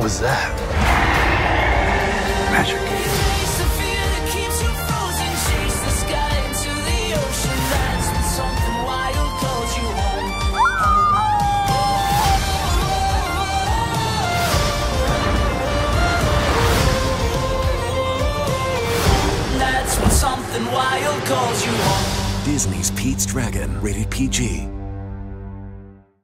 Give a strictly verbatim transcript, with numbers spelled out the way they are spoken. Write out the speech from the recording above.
was that? Magic. That's when something wild calls you home. Disney's Pete's Dragon, rated P G.